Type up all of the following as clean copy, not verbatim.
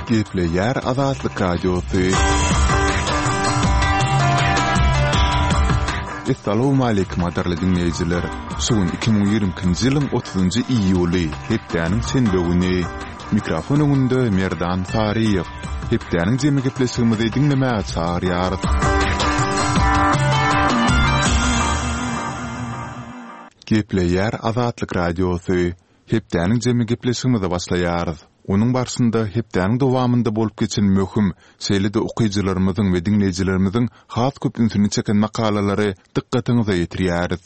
Gepleyer Azatlyk Radiosu. Assalamu alaykum adarly dinleyijiler. Şuň 2020-nji ýylyň 30-njy iýuly, hepdeniň senbe güni. Mikrofon öňünde Merdan Fariýew. Hepdeniň jemy gepleşigimizi dinlemäge çagyrýar. Gepleyer Azatlyk Radiosu. Hepdeniň jemy gepleşigimizi başlaýar. Onun barşynda hepdeniň dowamynda bolup geçen möhüm şeýle-de okuýjylarymyzyň we dinleýijilerimizin has köp ünsüni çeken makalalary dikkatiňize ýetirýäris.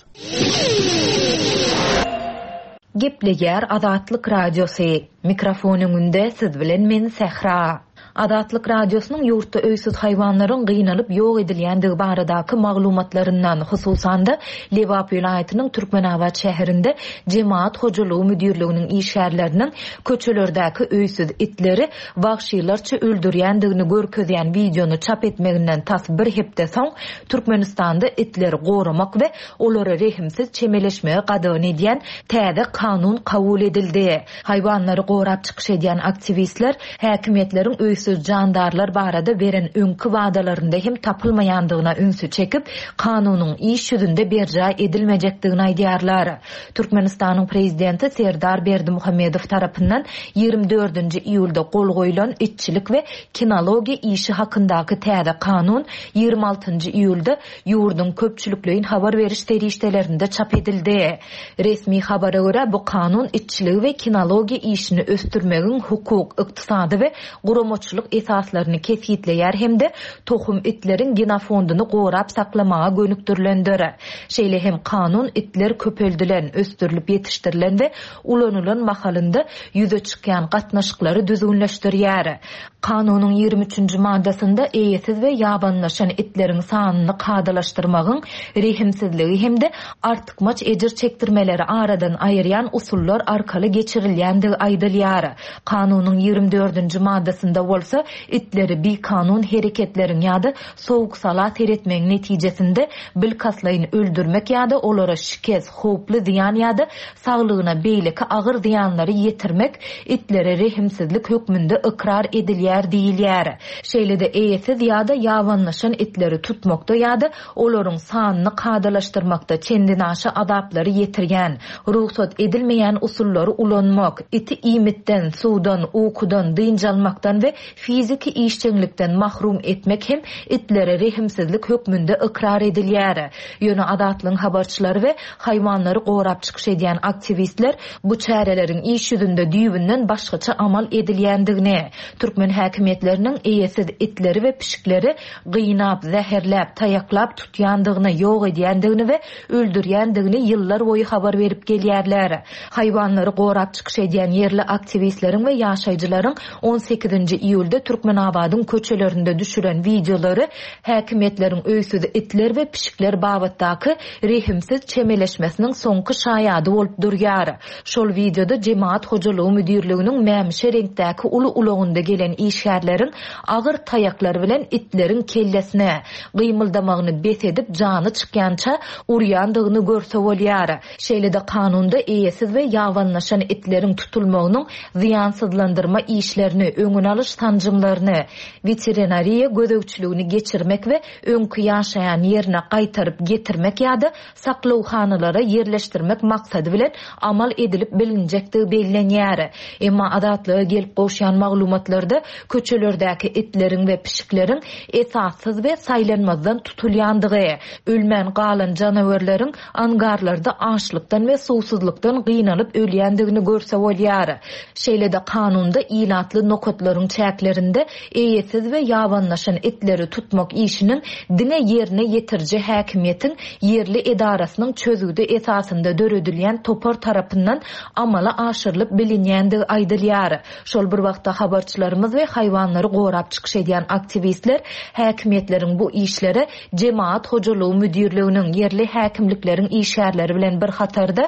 Gepleyer Azatlyk Radiosu. Mikrofonyňynda siz bilen men Sehra. Azatlyk Radiosynyň ýurtda öýsüz haýwanlaryň gynanyp ýok edilýändigi baradaky maglumatlaryndan hususan da Lebap vilayatynyň Türkmenabad şäherinde Jemaat hojalygy müdirliginiň işgärleriniň köçelerdäki öýsüz itleri wagşylarça öldürýändigini görkezýän videonu çap etmeginden tas bir hepde soň Türkmenistanda itleri goramak we olary rehimsiz çemeleşmege gadany edýän täze kanun kabul edildi. Haýwanlary gorap çykyş edýän aktivistler häkimetleriň öýsüz jandarlar barada beren öňkü wadalarynda hem tapylmaýandygyna ünsü çekip kanunyň iş ýüzünde berja edilmejekdigini aýdýarlar. Türkmenistanyň prezidenti Serdar Berdimuhammedow tarapyndan 24-nji iýulda gol goýulan itçilik we kinologiýa işi hakyndaky täze kanun 26-njy iýulda ýurdun köpçüliklerin habar beriş terişdelerinde çap edildi. Resmi habara görä bu kanun itçiligi we kinologiýa işini östürmegiň hukuk, ykdysady we guramoçluk esaslaryny kesgitleýär hemde tohum itleriň genofondunu gorap saklamaga gönükdirilendir. Şeýle hem kanun itler köpeldilen, östürilip ýetişdirilen we ulanylan mahalynda ýüze çykýan gatnaşyklary düzgünleşdirýär. Kanunyň 23-nji maddasynda eýesiz we ýabanlaşan itleriň sanyny kadalaşdyrmagyň rehimsizligi hemde artykmaç ejir çekdirmeleri aradan aýyrýan usullar arkaly geçirilýändigi aýdylýar. Kanunyň 24-nji maddasynda bolsa itleri bir kanun hereketleriň ýa-da sowuk salat eretmegiň netijesinde bilkaslaýyn öldürmek ýa-da olara şikes, hoply ziýan ýa-da saglygyna beýleki agyr ziýanlary ýetirmek itlere rehimsizlik hökmünde ikrar edilýär diýilýär. Şeýle-de eýesiz ýa-da ýabanlaşan itleri tutmakda ýa-da olaryň sanyny kadalaşdyrmakda çendin aşy adaplary ýetirýän, ruhsat edilmeýän usullary ulanmak, iti imitden, suwdan, ukudan, dynjalmakdan we fiziki işçilikden mahrum etmek hem itlere rehimsizlik hökmünde ikrar edilýär. Ýöne adatlyň habarçylary we haýwanlary gorap çykyş edýän aktivistler bu çäreleriň iş ýüzünde düýbünden başgaça amal edilýändigini, türkmen häkimetläriniň eýesiz itleri we pişikleri gynap, zäherläp, taýaklap tutýandygyny, ýok edýändigini we öldürýändigini ýyllar boýy habar berip gelýärler. Haýwanlary gorap çykyş edýän ýerli aktivistleriň we ýaşaýjylaryň 18-nji iýulda Türkmenabadyň köçelerinde düşüren videolary häkimetleriň öýsüz itler we pişikler babatdaky rehimsiz çemeleşmesiniň soňky şaýady bolup durýar. Şol videoda Jemaat hojalygy müdirliginiň mämişe reňkdäki uly ulagynda gelen işgärleriň agyr taýaklary bilen itleriň kellesine gymyldamagyny besedip jany çykýança urýandygyny görse bolýar. Şeýle-de kanunda eýesiz we ýabanlaşan itleriň tutulmagynyň ziýansızlandyrma işlerini, öňüne alyş tanjymlaryny, veterinariýa gözegçiligini geçirmek we öňkü ýaşaýan ýerine gaýtaryp getirmek ýa-da saklawxanalara ýerleşdirmek maksady bilen amal edilip bilinjekdigi bellenýär. Emma adatlyga gelip goşýan maglumatlarda köçelerdäki itleriň we pişikleriň esassız we saýlanmazdan tutulýandygy, ölmän galan janawerleriň angarlarda açlykdan we suwsuzlukdan gynanyp ölýändigini görse bolýar. Şeýle-de kanunda ilatly nokatlaryň çäklerinde eýesiz we ýabanlaşan itleri tutmak işinin dine ýerine ýetirji häkimiýetiň ýerli edarasynyň çözügde esasynda döredilýän topar tarapyndan amala aşyrylyp bilinýändigi aýdylýar. Şol bir wagtda habarçylarymyz we haýwanlary gorap çykyş edýän aktivistler häkimetleriň bu işlere Jemaat hojalygy müdirliginiň ýerli häkimlikleriň işgärleri bilen bir hatarda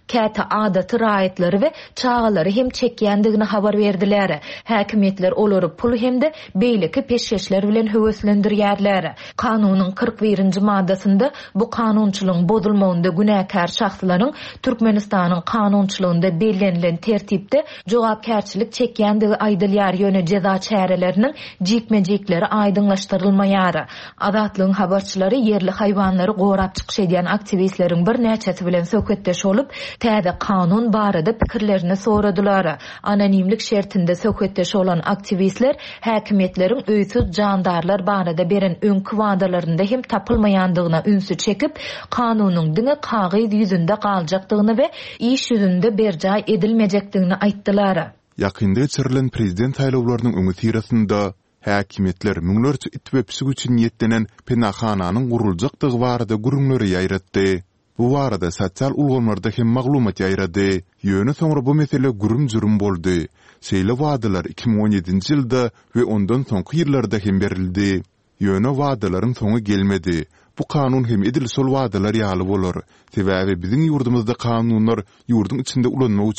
käte adaty raýatlary we çağalary hem çekýändigini habar berdiler. Häkimetler olary pul hemde beýleki peşkeşler bilen höweslendirýärler. Kanunyň 41-nji maddasynda bu kanunçylygyň bozulmagynda günäkär şahslaryň Türkmenistanyň kanunçylygynda bellenlen tertipde jogapkärçilik çekýändigi aýdylýar ýöne ceza çäreleriniň jikmejikleri aýdyňlaşdyrylmaýar. Azatlygyň habarçylary yerli haýwanlary gorap çykyş edýän aktivistleriň bir näçesi bilen söhbetdeş bolup, täze kanun barada pikirlerini soradylar. Anonimlik şertinde söhbetdeş olan aktivistler häkimetleriň öýsüz jandarlar barada beren öňkü wadalarynda hem tapylmaýandygyna ünsü çekip, kanunyň diňe kagyd ýüzünde galjakdygyny we iş ýüzünde berjay edilmejekdigini aýtdylar. Yakında geçirilen prezident saýlawlarynyň öňü tirasynda häkimetler müňlerçe itwepsig üçin niýetlenen penahananyň guruljakdygy barada gürümleri ýaýratdy. Bu barada sosial ulgamlarda hem maglumat ýaýrady. Ýöne soňra bu mesele gürüm-jürüm boldy. Seýle wadalar 2017-nji ýylda we ondan soňky ýyllarda hem berildi. Ýöne wadalaryň soňy gelmedi. Bu kanun hem edil sol wadalar ýaly bolar. Sebäbi biziň ýurdumyzda kanunlar ýurdun içinde ulanmak